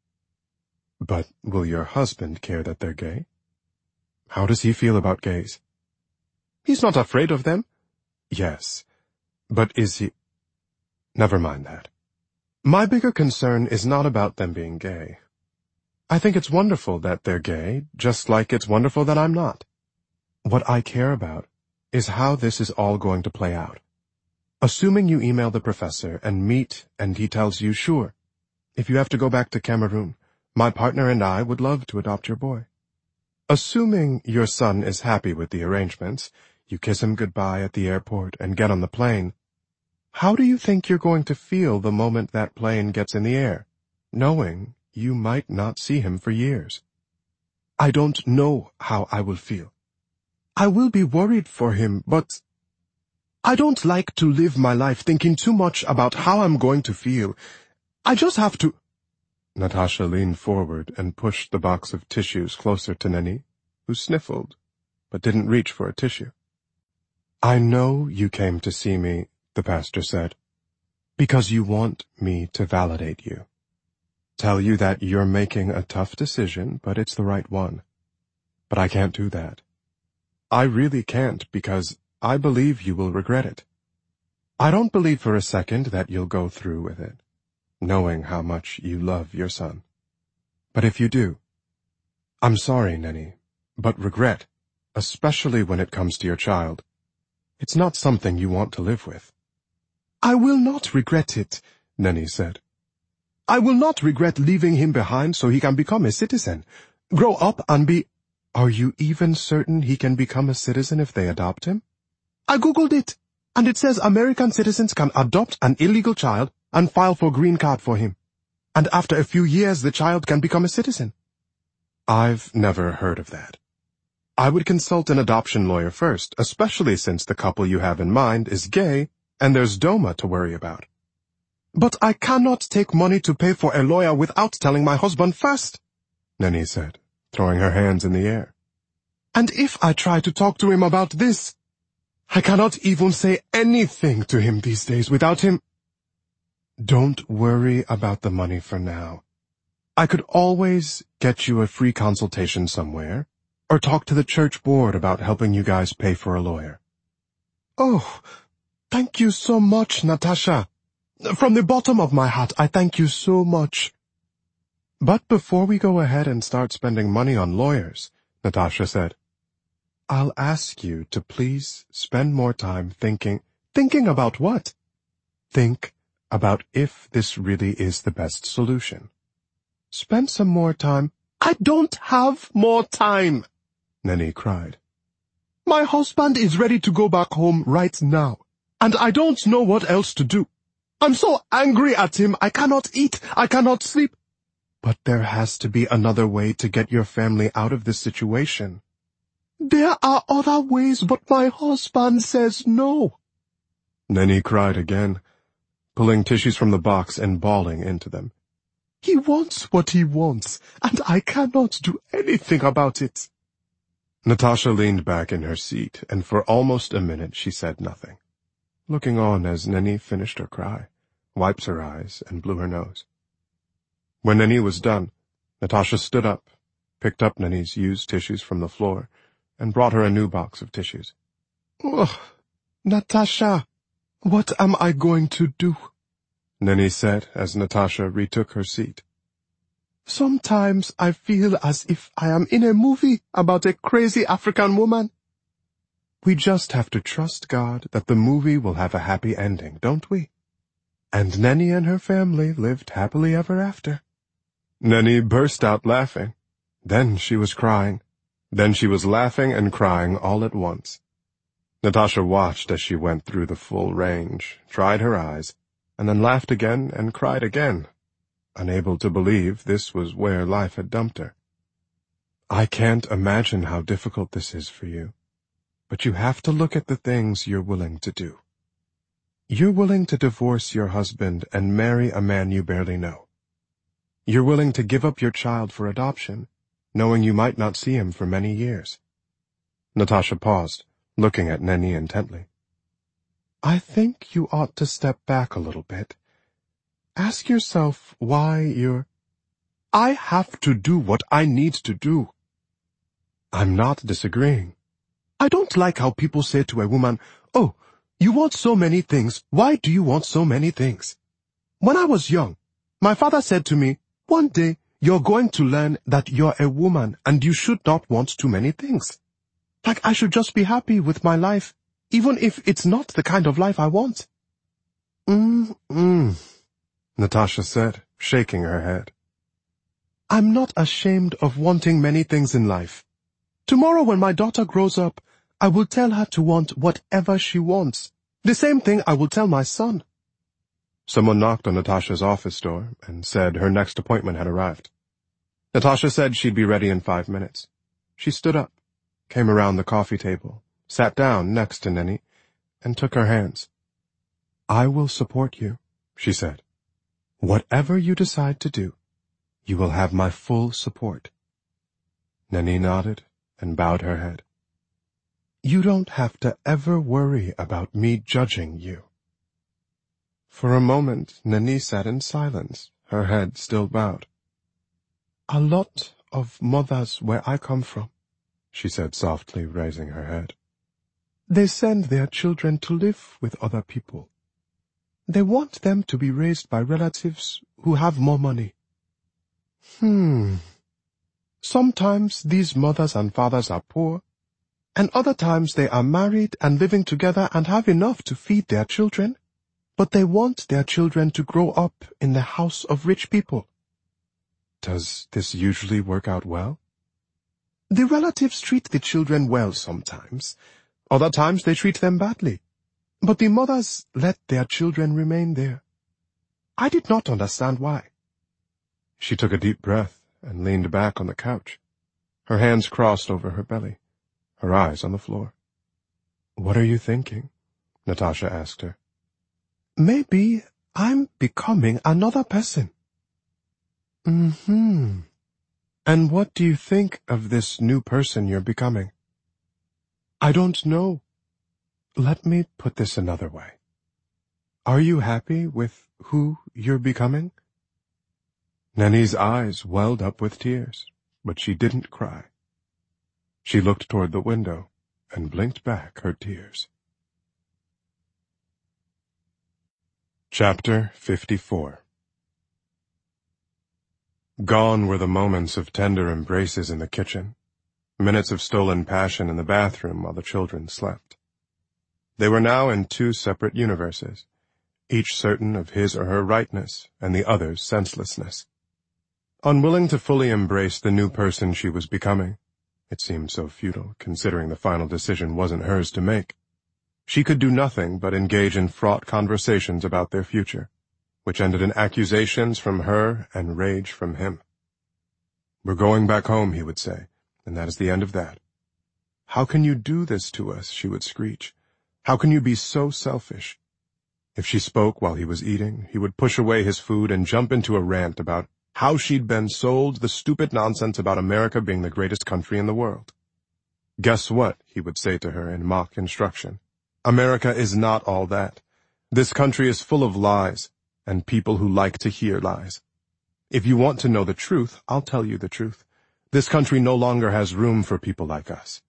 Speaker 2: But will your husband care that they're gay? How does he feel about gays? He's not afraid of them. Yes, but is he... Never mind that. My bigger concern is not about them being gay. I think it's wonderful that they're gay, just like it's wonderful that I'm not. What I care about is how this is all going to play out. Assuming you email the professor and meet and he tells you, sure, if you have to go back to Cameroon, my partner and I would love to adopt your boy. Assuming your son is happy with the arrangements, you kiss him goodbye at the airport and get on the plane. How do you think you're going to feel the moment that plane gets in the air, knowing you might not see him for years? I don't know how I will feel. I will be worried for him, but I don't like to live my life thinking too much about how I'm going to feel. I just have to... Natasha leaned forward and pushed the box of tissues closer to Nenny, who sniffled, but didn't reach for a tissue. I know you came to see me, the pastor said, because you want me to validate you. Tell you that you're making a tough decision, but it's the right one. But I can't do that. I really can't, because I believe you will regret it. I don't believe for a second that you'll go through with it, knowing how much you love your son. But if you do, I'm sorry, Nenny, but regret, especially when it comes to your child, it's not something you want to live with. I will not regret it, Nenny said. I will not regret leaving him behind so he can become a citizen, grow up and be... Are you even certain he can become a citizen if they adopt him? I googled it, and it says American citizens can adopt an illegal child and file for green card for him. And after a few years, the child can become a citizen. I've never heard of that. I would consult an adoption lawyer first, especially since the couple you have in mind is gay and there's DOMA to worry about. But I cannot take money to pay for a lawyer without telling my husband first, Nenny said, throwing her hands in the air.
Speaker 1: And if I try to talk to him about this, I cannot even say anything to him these days without him.
Speaker 2: Don't worry about the money for now. I could always get you a free consultation somewhere, or talk to the church board about helping you guys pay for a lawyer.
Speaker 1: Oh, thank you so much, Natasha. From the bottom of my heart, I thank you so much.
Speaker 2: But before we go ahead and start spending money on lawyers, Natasha said, I'll ask you to please spend more time thinking.
Speaker 1: Thinking about what?
Speaker 2: Think about if this really is the best solution. Spend some more time.
Speaker 1: I don't have more time,
Speaker 2: Nenny cried.
Speaker 1: My husband is ready to go back home right now, and I don't know what else to do. I'm so angry at him, I cannot eat, I cannot sleep.
Speaker 2: But there has to be another way to get your family out of this situation.
Speaker 1: There are other ways, but my husband says no.
Speaker 2: Nenny cried again, pulling tissues from the box and bawling into them.
Speaker 1: He wants what he wants, and I cannot do anything about it.
Speaker 2: Natasha leaned back in her seat, and for almost a minute she said nothing, looking on as Nenny finished her cry, wiped her eyes, and blew her nose. When Nenny was done, Natasha stood up, picked up Nenny's used tissues from the floor, and brought her a new box of tissues.
Speaker 1: Oh, Natasha, what am I going to do?
Speaker 2: Nenny said as Natasha retook her seat.
Speaker 1: Sometimes I feel as if I am in a movie about a crazy African woman.
Speaker 2: We just have to trust God that the movie will have a happy ending, don't we? And Nenny and her family lived happily ever after. Nenny burst out laughing. Then she was crying. Then she was laughing and crying all at once. Natasha watched as she went through the full range, dried her eyes, and then laughed again and cried again, unable to believe this was where life had dumped her. I can't imagine how difficult this is for you, but you have to look at the things you're willing to do. You're willing to divorce your husband and marry a man you barely know. You're willing to give up your child for adoption, knowing you might not see him for many years. Natasha paused, looking at Nenny intently. I think you ought to step back a little bit. Ask yourself why you're...
Speaker 1: I have to do what I need to do.
Speaker 2: I'm not disagreeing.
Speaker 1: I don't like how people say to a woman, oh, you want so many things, why do you want so many things? When I was young, my father said to me, one day you're going to learn that you're a woman and you should not want too many things. Like I should just be happy with my life, even if it's not the kind of life I want.
Speaker 2: Mm-mm, Natasha said, shaking her head.
Speaker 1: I'm not ashamed of wanting many things in life. Tomorrow when my daughter grows up, I will tell her to want whatever she wants. The same thing I will tell my son.
Speaker 2: Someone knocked on Natasha's office door and said her next appointment had arrived. Natasha said she'd be ready in five minutes. She stood up, came around the coffee table, sat down next to Nenny, and took her hands. I will support you, she said. Whatever you decide to do, you will have my full support. Nenny nodded and bowed her head. You don't have to ever worry about me judging you. For a moment, Nenny sat in silence, her head still bowed. A lot of mothers where I come from, she said softly, raising her head. They send their children to live with other people. They want them to be raised by relatives who have more money. Hmm. Sometimes these mothers and fathers are poor, and other times they are married and living together and have enough to feed their children, but they want their children to grow up in the house of rich people. Does this usually work out well? The relatives treat the children well sometimes. Other times they treat them badly. But the mothers let their children remain there. I did not understand why. She took a deep breath and leaned back on the couch, her hands crossed over her belly, her eyes on the floor. What are you thinking? Natasha asked her. Maybe I'm becoming another person. Mm-hmm. And what do you think of this new person you're becoming? I don't know. Let me put this another way. Are you happy with who you're becoming? Nanny's eyes welled up with tears, but she didn't cry. She looked toward the window and blinked back her tears. Chapter fifty-four. Gone were the moments of tender embraces in the kitchen, minutes of stolen passion in the bathroom while the children slept. They were now in two separate universes, each certain of his or her rightness and the other's senselessness. Unwilling to fully embrace the new person she was becoming, it seemed so futile, considering the final decision wasn't hers to make, she could do nothing but engage in fraught conversations about their future, which ended in accusations from her and rage from him. We're going back home, he would say, and that is the end of that. How can you do this to us, she would screech. How can you be so selfish? If she spoke while he was eating, he would push away his food and jump into a rant about how she'd been sold the stupid nonsense about America being the greatest country in the world. Guess what, he would say to her in mock instruction. America is not all that. This country is full of lies, and people who like to hear lies. If you want to know the truth, I'll tell you the truth. This country no longer has room for people like us.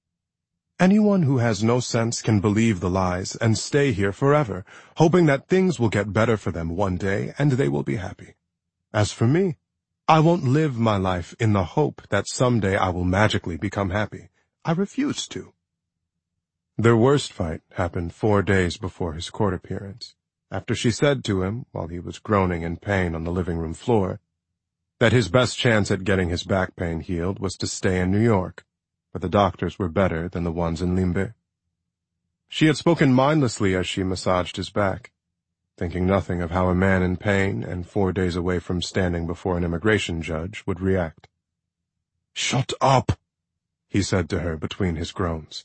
Speaker 2: Anyone who has no sense can believe the lies and stay here forever, hoping that things will get better for them one day and they will be happy. As for me, I won't live my life in the hope that someday I will magically become happy. I refuse to. Their worst fight happened four days before his court appearance, after she said to him, while he was groaning in pain on the living room floor, that his best chance at getting his back pain healed was to stay in New York, but the doctors were better than the ones in Limbe. She had spoken mindlessly as she massaged his back, thinking nothing of how a man in pain and four days away from standing before an immigration judge would react. "Shut up," he said to her between his groans.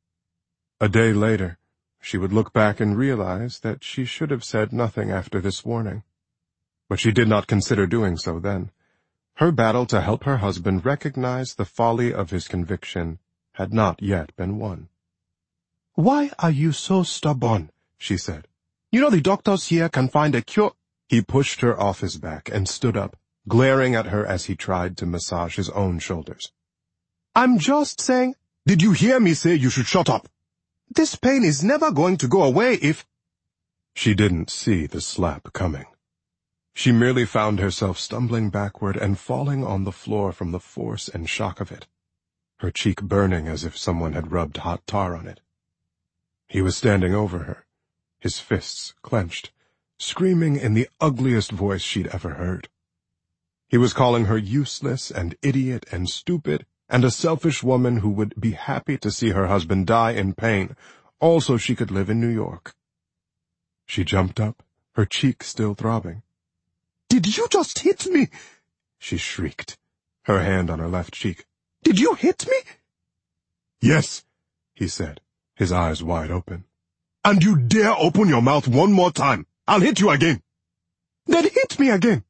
Speaker 2: A day later, she would look back and realize that she should have said nothing after this warning. But she did not consider doing so then. Her battle to help her husband recognize the folly of his conviction had not yet been won. "Why are you so stubborn?" she said. "You know the doctors here can find a cure." He pushed her off his back and stood up, glaring at her as he tried to massage his own shoulders. "I'm just saying—" "Did you hear me say you should shut up? This pain is never going to go away if—" She didn't see the slap coming. She merely found herself stumbling backward and falling on the floor from the force and shock of it, her cheek burning as if someone had rubbed hot tar on it. He was standing over her, his fists clenched, screaming in the ugliest voice she'd ever heard. He was calling her useless and idiot and stupid and a selfish woman who would be happy to see her husband die in pain, all so she could live in New York. She jumped up, her cheek still throbbing. "Did you just hit me?" she shrieked, her hand on her left cheek. "Did you hit me?" "Yes," he said, his eyes wide open. "And you dare open your mouth one more time, I'll hit you again." "Then hit me again."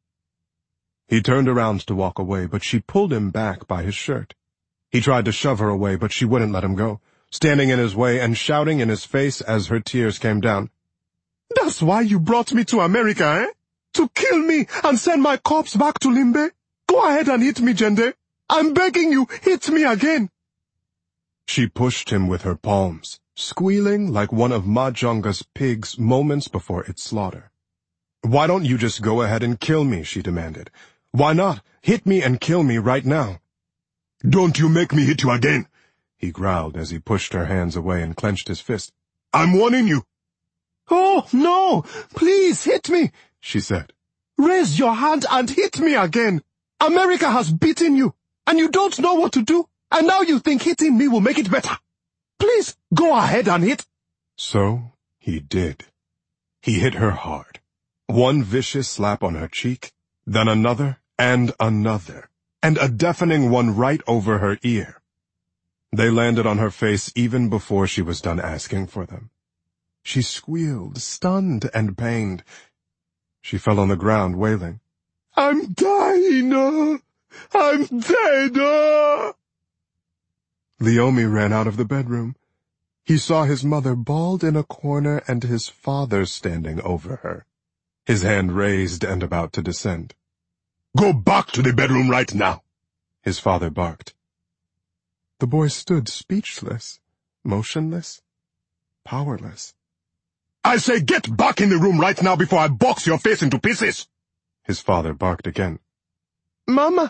Speaker 2: He turned around to walk away, but she pulled him back by his shirt. He tried to shove her away, but she wouldn't let him go, standing in his way and shouting in his face as her tears came down. "That's why you brought me to America, eh? To kill me and send my corpse back to Limbe? Go ahead and hit me, Jende. I'm begging you, hit me again." She pushed him with her palms, squealing like one of Majonga's pigs moments before its slaughter. "Why don't you just go ahead and kill me?" she demanded. "Why not? Hit me and kill me right now." "Don't you make me hit you again," he growled as he pushed her hands away and clenched his fist. "I'm warning you." "Oh, no! Please hit me," she said. "Raise your hand and hit me again. America has beaten you, and you don't know what to do, and now you think hitting me will make it better. Please, go ahead and hit." So he did. He hit her hard. One vicious slap on her cheek, then another and another, and a deafening one right over her ear. They landed on her face even before she was done asking for them. She squealed, stunned and pained. She fell on the ground, wailing. "I'm dying, uh,
Speaker 1: I'm dead! Ah!
Speaker 2: Leomi ran out of the bedroom. He saw his mother bald in a corner and his father standing over her, his hand raised and about to descend.
Speaker 1: Go back to the bedroom right now,
Speaker 2: his father barked. The boy stood speechless, motionless, powerless.
Speaker 1: I say get back in the room right now before I box your face into pieces,
Speaker 2: his father barked again.
Speaker 1: Mama!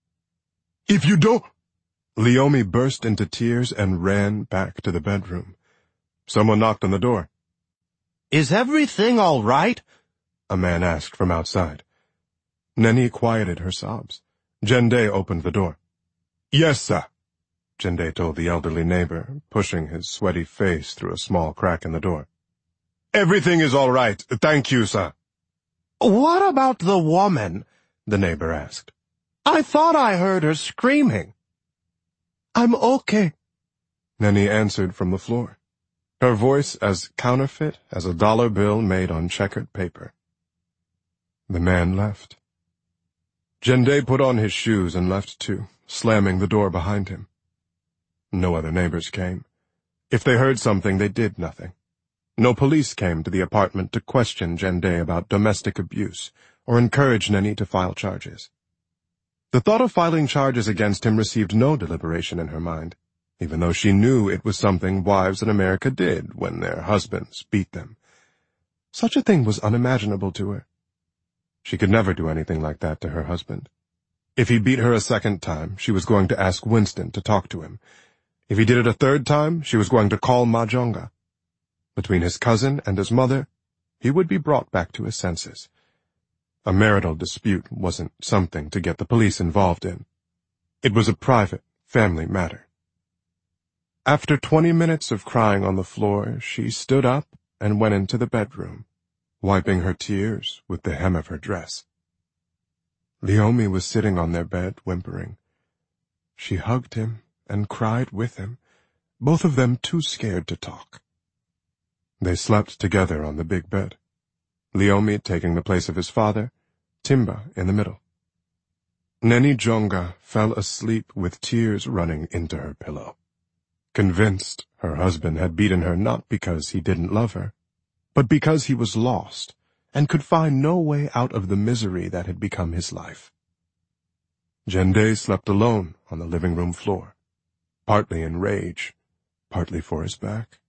Speaker 1: If you don't...
Speaker 2: Leomi burst into tears and ran back to the bedroom. Someone knocked on the door.
Speaker 1: Is everything all right?
Speaker 2: A man asked from outside. Nenny quieted her sobs. Jende opened the door.
Speaker 1: Yes, sir,
Speaker 2: Jende told the elderly neighbor, pushing his sweaty face through a small crack in the door.
Speaker 1: Everything is all right, thank you, sir. What about the woman?
Speaker 2: The neighbor asked.
Speaker 1: I thought I heard her screaming. I'm okay,
Speaker 2: Nenny answered from the floor, her voice as counterfeit as a dollar bill made on checkered paper. The man left. Jende put on his shoes and left too, slamming the door behind him. No other neighbors came. If they heard something, they did nothing. No police came to the apartment to question Jende about domestic abuse or encourage Nenny to file charges. The thought of filing charges against him received no deliberation in her mind, even though she knew it was something wives in America did when their husbands beat them. Such a thing was unimaginable to her. She could never do anything like that to her husband. If he beat her a second time, she was going to ask Winston to talk to him. If he did it a third time, she was going to call Majonga. Between his cousin and his mother, he would be brought back to his senses. A marital dispute wasn't something to get the police involved in. It was a private, family matter. After twenty minutes of crying on the floor, she stood up and went into the bedroom, wiping her tears with the hem of her dress. Leomi was sitting on their bed, whimpering. She hugged him and cried with him, both of them too scared to talk. They slept together on the big bed, Leomi taking the place of his father, Timba in the middle. Nenny Jonga fell asleep with tears running into her pillow, convinced her husband had beaten her not because he didn't love her, but because he was lost and could find no way out of the misery that had become his life. Jende slept alone on the living room floor, partly in rage, partly for his back.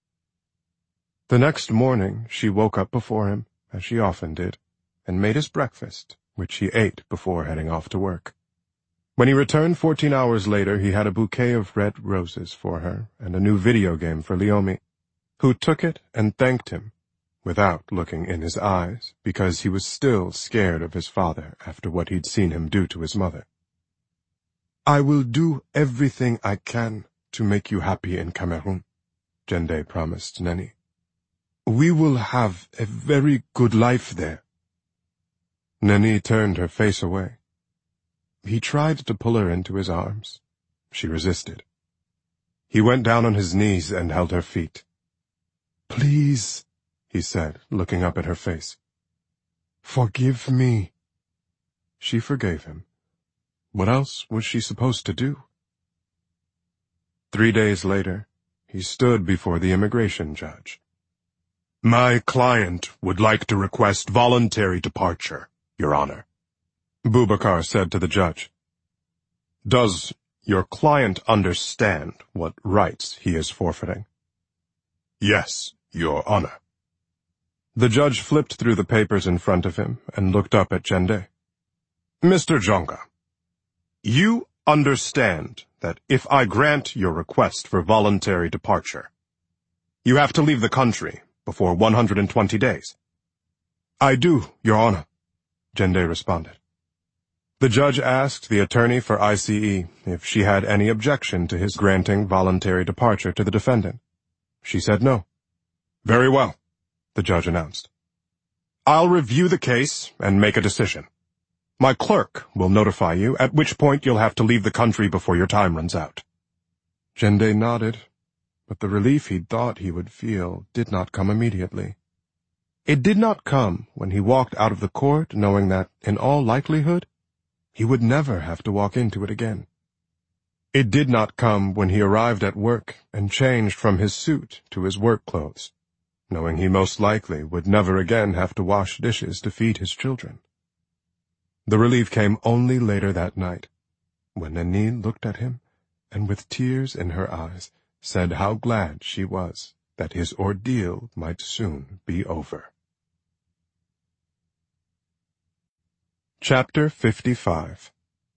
Speaker 2: The next morning she woke up before him, as she often did, and made his breakfast, which he ate before heading off to work. When he returned fourteen hours later, he had a bouquet of red roses for her and a new video game for Leomi, who took it and thanked him, without looking in his eyes, because he was still scared of his father after what he'd seen him do to his mother. I will do everything I can to make you happy in Cameroon, Jende promised Nenny. We will have a very good life there. Nenny turned her face away. He tried to pull her into his arms. She resisted. He went down on his knees and held her feet. Please, he said, looking up at her face. Forgive me. She forgave him. What else was she supposed to do? Three days later, he stood before the immigration judge.
Speaker 1: My client would like to request voluntary departure, Your Honor,
Speaker 2: Boubacar said to the judge.
Speaker 1: Does your client understand what rights he is forfeiting? Yes, Your Honor.
Speaker 2: The judge flipped through the papers in front of him and looked up at Jende.
Speaker 1: Mister Jonga, you understand that if I grant your request for voluntary departure, you have to leave the country before one hundred twenty days.
Speaker 2: I do, Your Honor, Jende responded. The judge asked the attorney for I C E if she had any objection to his granting voluntary departure to the defendant. She said no.
Speaker 1: Very well,
Speaker 2: the judge announced.
Speaker 1: I'll review the case and make a decision. My clerk will notify you, at which point you'll have to leave the country before your time runs out.
Speaker 2: Jende nodded, but the relief he'd thought he would feel did not come immediately. It did not come when he walked out of the court knowing that, in all likelihood, he would never have to walk into it again. It did not come when he arrived at work and changed from his suit to his work clothes, knowing he most likely would never again have to wash dishes to feed his children. The relief came only later that night, when Nani looked at him and with tears in her eyes said how glad she was that his ordeal might soon be over. Chapter fifty-five.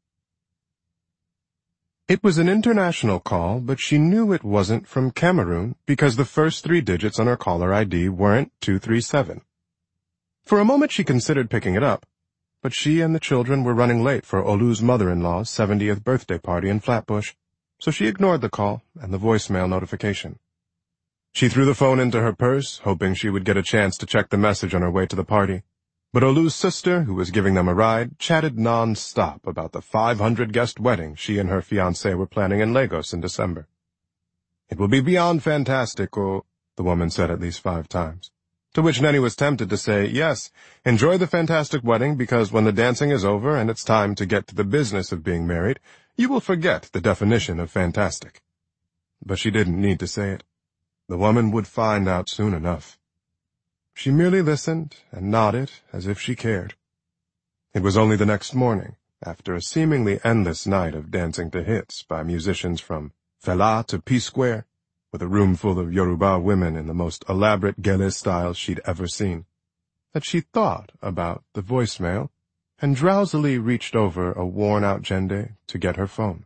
Speaker 2: It was an international call, but she knew it wasn't from Cameroon because the first three digits on her caller I D weren't two three seven. For a moment she considered picking it up, but she and the children were running late for Olu's mother-in-law's seventieth birthday party in Flatbush, so she ignored the call and the voicemail notification. She threw the phone into her purse, hoping she would get a chance to check the message on her way to the party. But Olu's sister, who was giving them a ride, chatted non-stop about the five hundred guest wedding she and her fiancé were planning in Lagos in December. "It will be beyond fantastic," oh, the woman said at least five times. To which Nenny was tempted to say, yes, enjoy the fantastic wedding because when the dancing is over and it's time to get to the business of being married, you will forget the definition of fantastic. But she didn't need to say it. The woman would find out soon enough. She merely listened and nodded as if she cared. It was only the next morning, after a seemingly endless night of dancing to hits by musicians from Fela to P-Square, with a room full of Yoruba women in the most elaborate gele styles she'd ever seen, that she thought about the voicemail and drowsily reached over a worn-out Jende to get her phone.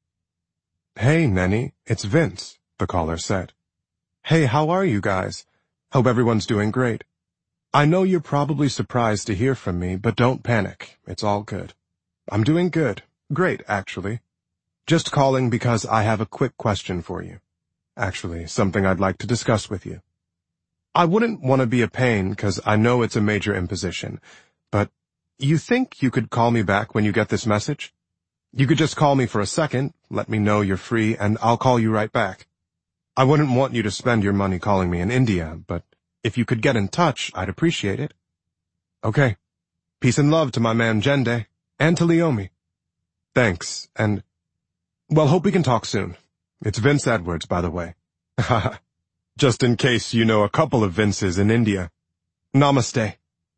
Speaker 2: "Hey, Nenny, it's Vince," the caller said. "Hey, how are you guys? Hope everyone's doing great. I know you're probably surprised to hear from me, but don't panic. It's all good. I'm doing good. Great, actually. Just calling because I have a quick question for you. Actually, something I'd like to discuss with you. I wouldn't want to be a pain because I know it's a major imposition, but you think you could call me back when you get this message? You could just call me for a second, let me know you're free, and I'll call you right back. I wouldn't want you to spend your money calling me in India, but if you could get in touch, I'd appreciate it. Okay. Peace and love to my man Jende, and to Leomi. Thanks, and, well, hope we can talk soon. It's Vince Edwards, by the way. Haha. Just in case you know a couple of Vinces in India. Namaste."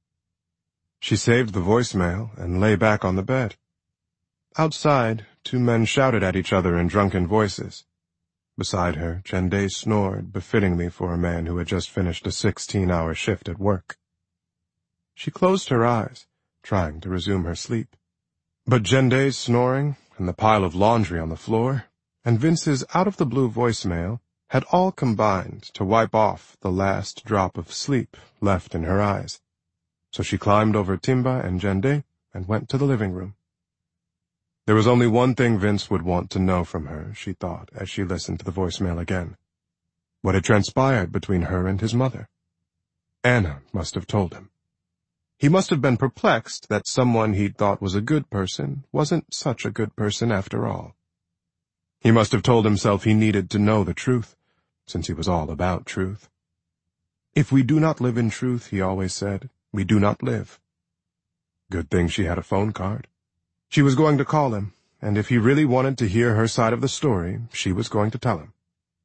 Speaker 2: She saved the voicemail and lay back on the bed. Outside, two men shouted at each other in drunken voices. Beside her, Jende snored befittingly for a man who had just finished a sixteen-hour shift at work. She closed her eyes, trying to resume her sleep. But Jende's snoring, and the pile of laundry on the floor, and Vince's out-of-the-blue voicemail had all combined to wipe off the last drop of sleep left in her eyes. So she climbed over Timba and Jende and went to the living room. There was only one thing Vince would want to know from her, she thought, as she listened to the voicemail again. What had transpired between her and his mother? Anna must have told him. He must have been perplexed that someone he'd thought was a good person wasn't such a good person after all. He must have told himself he needed to know the truth, since he was all about truth. If we do not live in truth, he always said, we do not live. Good thing she had a phone card. She was going to call him, and if he really wanted to hear her side of the story, she was going to tell him.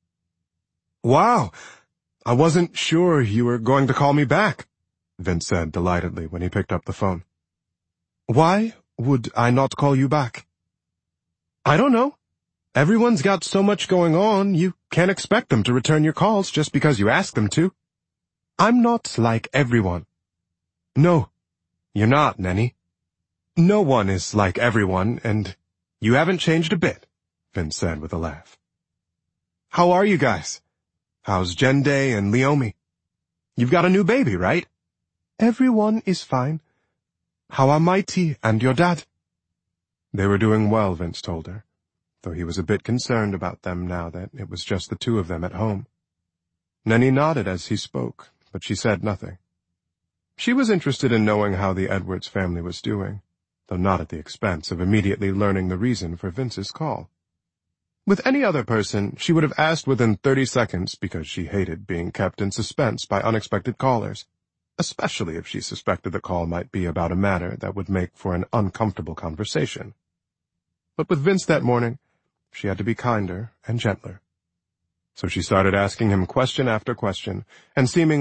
Speaker 2: "Wow! I wasn't sure you were going to call me back," Vince said delightedly when he picked up the phone. "Why would I not call you back?" "I don't know. Everyone's got so much going on, you can't expect them to return your calls just because you ask them to. I'm not like everyone." "No, you're not, Nenny. No one is like everyone, and you haven't changed a bit," Vince said with a laugh. "How are you guys? How's Jende and Leomi? You've got a new baby, right?" "Everyone is fine. How are Mighty and your dad?" They were doing well, Vince told her, though he was a bit concerned about them now that it was just the two of them at home. Nenny nodded as he spoke, but she said nothing. She was interested in knowing how the Edwards family was doing, though not at the expense of immediately learning the reason for Vince's call. With any other person, she would have asked within thirty seconds because she hated being kept in suspense by unexpected callers. especially if she suspected the call might be about a matter that would make for an uncomfortable conversation. But with Vince that morning, she had to be kinder and gentler. So she started asking him question after question, and seemingly